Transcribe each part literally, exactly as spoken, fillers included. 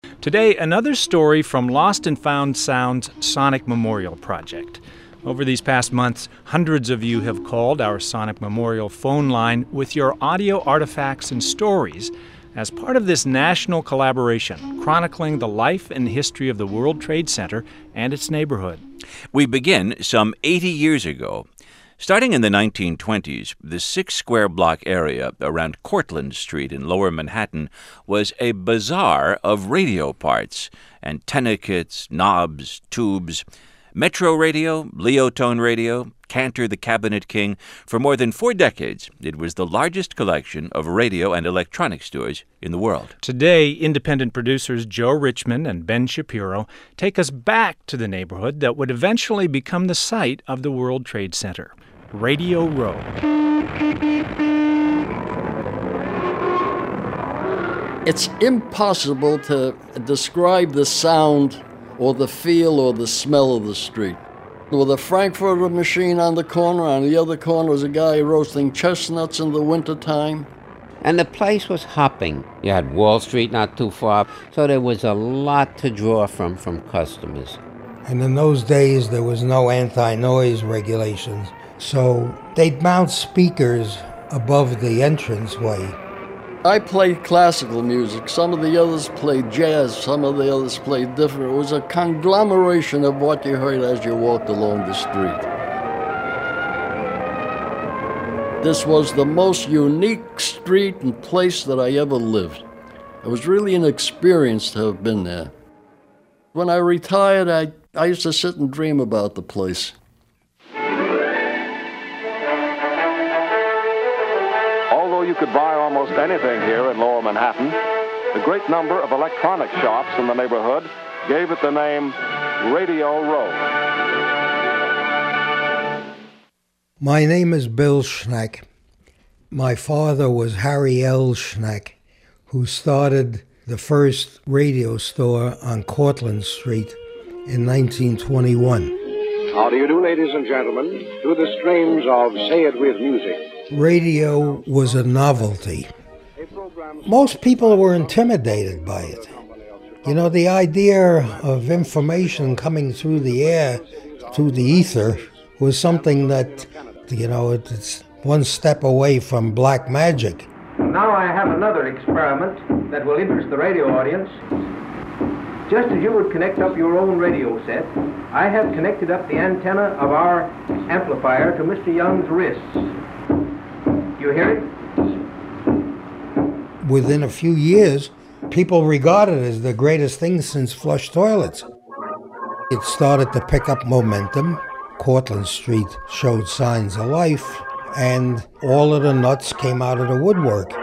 Today, another story from Lost and Found Sound's Sonic Memorial Project. Over these past months, hundreds of you have called our Sonic Memorial phone line with your audio artifacts and stories as part of this national collaboration chronicling the life and history of the World Trade Center and its neighborhood. We begin some eighty years ago. Starting in the nineteen twenties, the six-square block area around Cortlandt Street in Lower Manhattan was a bazaar of radio parts, antenna kits, knobs, tubes. Metro Radio, Leotone Radio, Cantor the Cabinet King. For more than four decades, it was the largest collection of radio and electronic stores in the world. Today, independent producers Joe Richmond and Ben Shapiro take us back to the neighborhood that would eventually become the site of the World Trade Center, Radio Row. It's impossible to describe the sound or the feel or the smell of the street. With a Frankfurter machine on the corner, on the other corner was a guy roasting chestnuts in the wintertime. And the place was hopping. You had Wall Street not too far, so there was a lot to draw from from customers. And in those days, there was no anti-noise regulations, so they'd mount speakers above the entranceway. I played classical music. Some of the others played jazz. Some of the others played different. It was a conglomeration of what you heard as you walked along the street. This was the most unique street and place that I ever lived. It was really an experience to have been there. When I retired, I, I used to sit and dream about the place. Although you could buy almost anything here in Lower Manhattan, the great number of electronic shops in the neighborhood gave it the name Radio Row. My name is Bill Schneck. My father was Harry L. Schneck, who started the first radio store on Cortlandt Street in nineteen twenty-one. How do you do, ladies and gentlemen, to the strains of Say It With Music. Radio was a novelty. Most people were intimidated by it. You know, the idea of information coming through the air, through the ether, was something that, you know, it's one step away from black magic. Now I have another experiment that will interest the radio audience. Just as you would connect up your own radio set, I have connected up the antenna of our amplifier to Mister Young's wrists. You hear it? Within a few years, people regard it as the greatest thing since flush toilets. It started to pick up momentum. Cortlandt Street showed signs of life, and all of the nuts came out of the woodwork.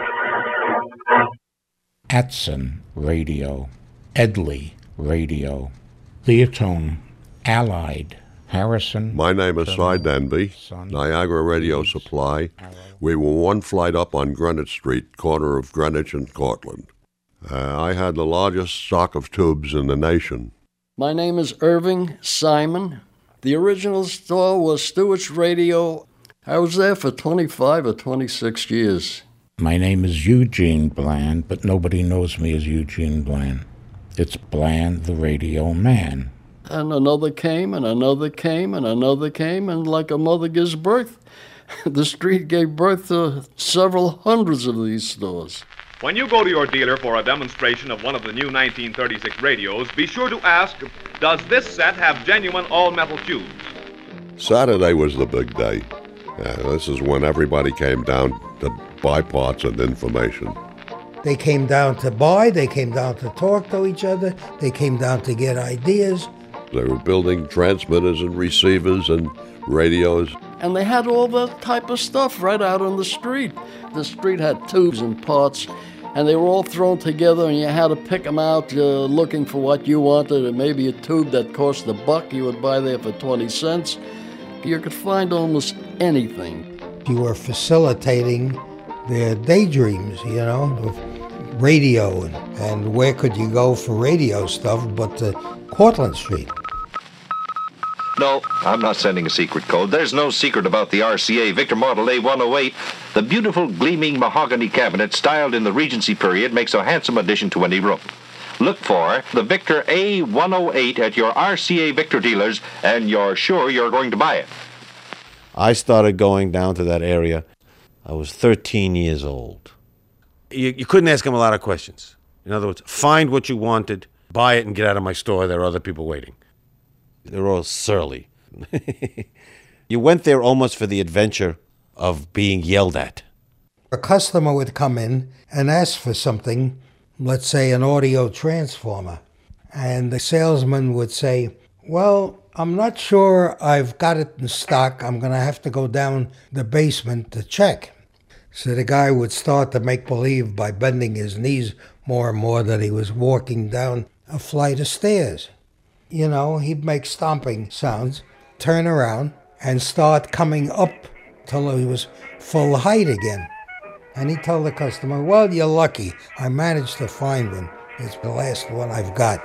Atson Radio, Edley Radio, Leotone, Allied, Harrison. My name is Cy Denby, Niagara Radio Supply. We were one flight up on Greenwich Street, corner of Greenwich and Cortlandt. Uh, I had the largest stock of tubes in the nation. My name is Irving Simon. The original store was Stewart's Radio. I was there for twenty-five or twenty-six years. My name is Eugene Bland, but nobody knows me as Eugene Bland. It's Bland the Radio Man. And another came, and another came, and another came, and like a mother gives birth, the street gave birth to several hundreds of these stores. When you go to your dealer for a demonstration of one of the new nineteen thirty-six radios, be sure to ask, does this set have genuine all-metal tubes? Saturday was the big day. Uh, this is when everybody came down to buy parts and information. They came down to buy, they came down to talk to each other, they came down to get ideas. They were building transmitters and receivers and radios. And they had all that type of stuff right out on the street. The street had tubes and parts, and they were all thrown together, and you had to pick them out uh, looking for what you wanted. And maybe a tube that cost a buck you would buy there for twenty cents. You could find almost anything. You were facilitating their daydreams, you know, of radio, and, and where could you go for radio stuff but to Cortlandt Street. No, I'm not sending a secret code. There's no secret about the R C A Victor Model A one oh eight. The beautiful gleaming mahogany cabinet styled in the Regency period makes a handsome addition to any room. Look for the Victor A one oh eight at your R C A Victor dealers, and you're sure you're going to buy it. I started going down to that area. I was thirteen years old. You, you couldn't ask him a lot of questions. In other words, find what you wanted, buy it, and get out of my store. There are other people waiting. They're all surly. You went there almost for the adventure of being yelled at. A customer would come in and ask for something, let's say an audio transformer, and the salesman would say, well, I'm not sure I've got it in stock. I'm going to have to go down the basement to check. So the guy would start to make believe by bending his knees more and more that he was walking down a flight of stairs. You know, he'd make stomping sounds, turn around, and start coming up till he was full height again. And he'd tell the customer, well, you're lucky. I managed to find one. It's the last one I've got.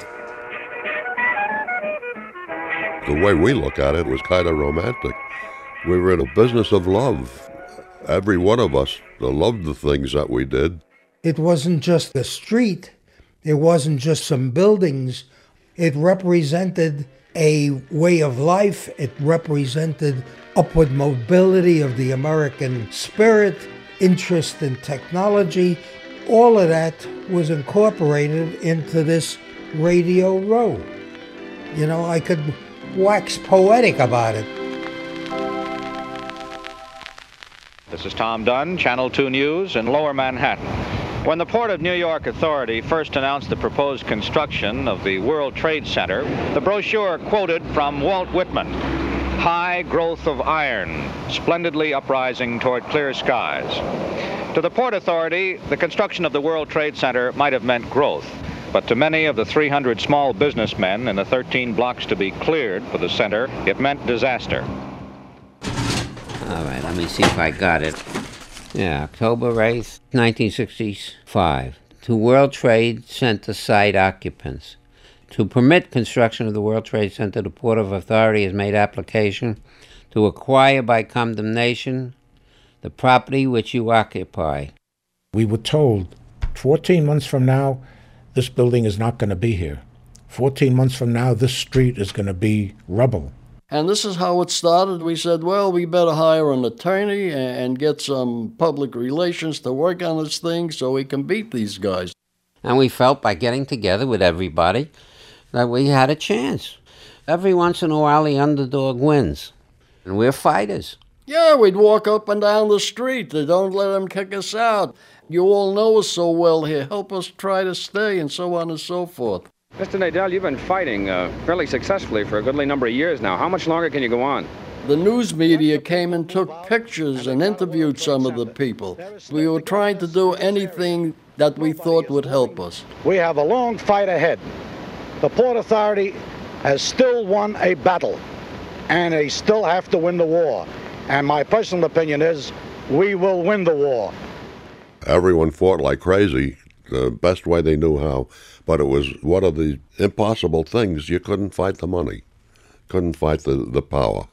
The way we look at it was kind of romantic. We were in a business of love. Every one of us loved the things that we did. It wasn't just a street. It wasn't just some buildings. It represented a way of life. It represented upward mobility of the American spirit, interest in technology. All of that was incorporated into this Radio Row. You know, I could wax poetic about it. This is Tom Dunn, Channel two News in Lower Manhattan. When the Port of New York Authority first announced the proposed construction of the World Trade Center, the brochure quoted from Walt Whitman, "High growth of iron, splendidly uprising toward clear skies." To the Port Authority, the construction of the World Trade Center might have meant growth, but to many of the three hundred small businessmen in the thirteen blocks to be cleared for the center, it meant disaster. All right, let me see if I got it. Yeah, October eighth, nineteen sixty-five. To World Trade Center site occupants. To permit construction of the World Trade Center, the Port of Authority has made application to acquire by condemnation the property which you occupy. We were told fourteen months from now, this building is not going to be here. fourteen months from now, this street is going to be rubble. And this is how it started. We said, well, we better hire an attorney and get some public relations to work on this thing so we can beat these guys. And we felt by getting together with everybody that we had a chance. Every once in a while, the underdog wins. And we're fighters. Yeah, we'd walk up and down the street. They don't let them kick us out. You all know us so well here. Help us try to stay, and so on and so forth. Mister Nadel, you've been fighting uh, fairly successfully for a goodly number of years now. How much longer can you go on? The news media came and took pictures and interviewed some of the people. We were trying to do anything that we thought would help us. We have a long fight ahead. The Port Authority has still won a battle, and they still have to win the war. And my personal opinion is, we will win the war. Everyone fought like crazy, the best way they knew how. But it was one of the impossible things. You couldn't fight the money, couldn't fight the, the power.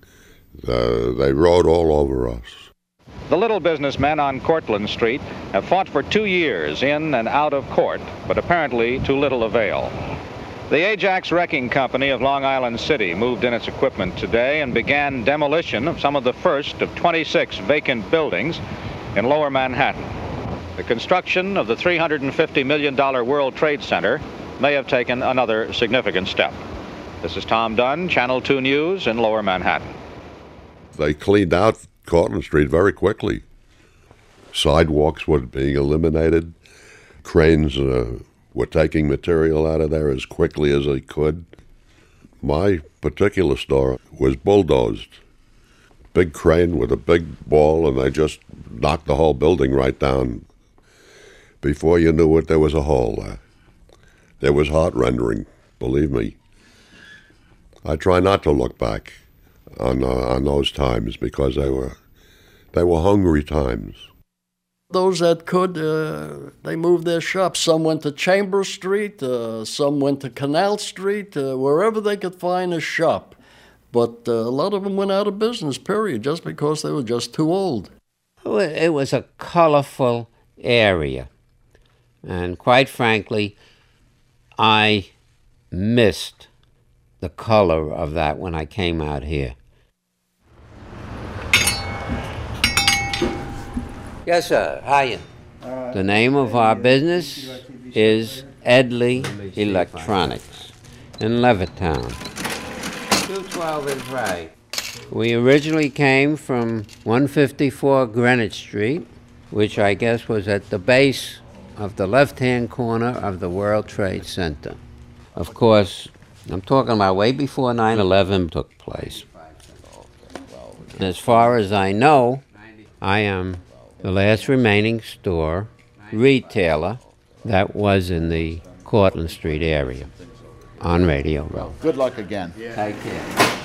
Uh, they rode all over us. The little businessmen on Cortlandt Street have fought for two years in and out of court, but apparently to little avail. The Ajax Wrecking Company of Long Island City moved in its equipment today and began demolition of some of the first of twenty-six vacant buildings in Lower Manhattan. The construction of the three hundred fifty million dollars World Trade Center may have taken another significant step. This is Tom Dunn, Channel two News in Lower Manhattan. They cleaned out Cortlandt Street very quickly. Sidewalks were being eliminated. Cranes uh, were taking material out of there as quickly as they could. My particular store was bulldozed. Big crane with a big ball, and they just knocked the whole building right down. Before you knew it, there was a hole there. There was heart-rending, believe me. I try not to look back on uh, on those times because they were they were hungry times. Those that could, uh, they moved their shops. Some went to Chambers Street, uh, some went to Canal Street, uh, wherever they could find a shop. But uh, a lot of them went out of business, period, just because they were just too old. It was a colorful area. And quite frankly, I missed the color of that when I came out here. Yes, sir. Hiya. The name of our business is Edley Electronics in Levittown. two twelve is right. We originally came from one fifty-four Greenwich Street, which I guess was at the base of the left-hand corner of the World Trade Center. Of course, I'm talking about way before nine eleven took place. As far as I know, I am the last remaining store retailer that was in the Cortlandt Street area on Radio Row. Good luck again. Take care.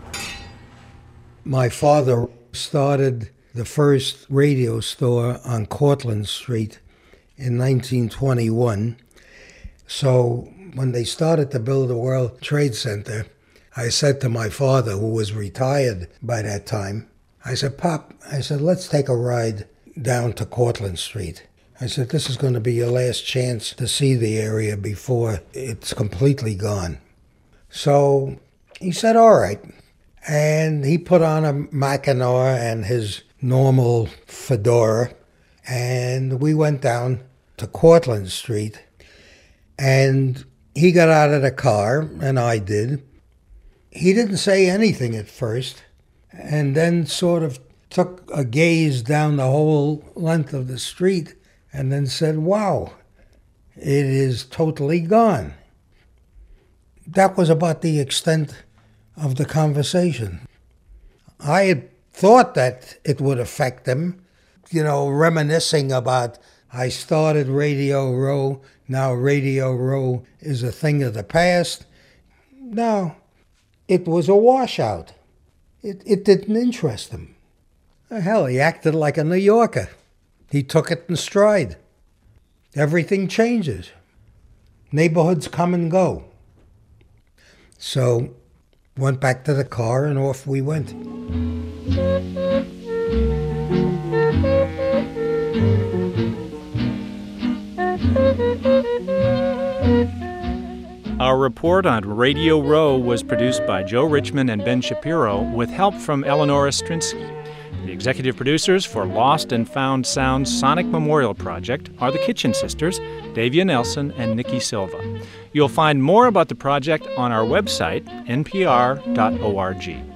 My father started the first radio store on Cortlandt Street in nineteen twenty-one. So when they started to build the World Trade Center, I said to my father, who was retired by that time, I said, Pop, I said, let's take a ride down to Cortlandt Street. I said, this is going to be your last chance to see the area before it's completely gone. So he said, all right. And he put on a Mackinac and his normal fedora, and we went down to Cortlandt Street, and he got out of the car, and I did. He didn't say anything at first, and then sort of took a gaze down the whole length of the street and then said, wow, it is totally gone. That was about the extent of the conversation. I had thought that it would affect him, you know, reminiscing about, I started Radio Row, now Radio Row is a thing of the past. No, it was a washout. It, it didn't interest him. Hell, he acted like a New Yorker. He took it in stride. Everything changes. Neighborhoods come and go. So, went back to the car and off we went. Our report on Radio Row was produced by Joe Richmond and Ben Shapiro with help from Eleonora Strinsky. The executive producers for Lost and Found Sound's Sonic Memorial Project are the Kitchen Sisters, Davia Nelson and Nikki Silva. You'll find more about the project on our website, n p r dot org.